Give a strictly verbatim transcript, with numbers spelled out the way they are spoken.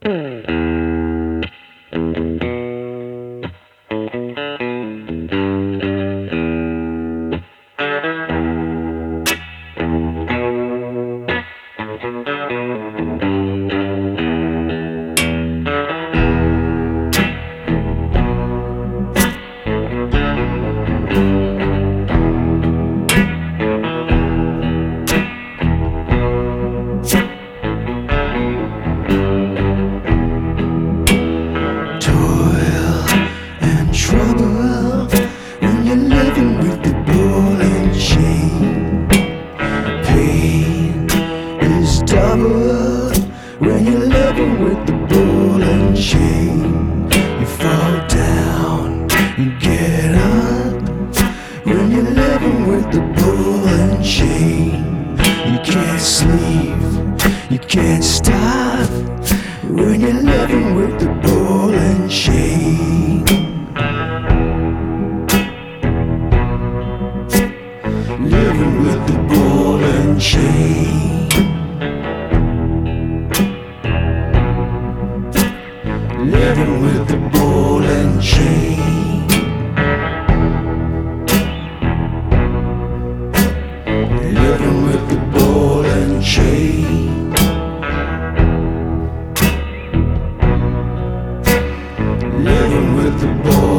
Trouble when you're living with the ball and chain. Pain is double when you're living with the ball and chain. You fall down, you get up when you're living with the ball and chain. You can't sleep, you can't stop when you're living with the ball and chain. Living with the ball and chain. Living with the ball and chain. Living with the ball and chain. Living with the ball.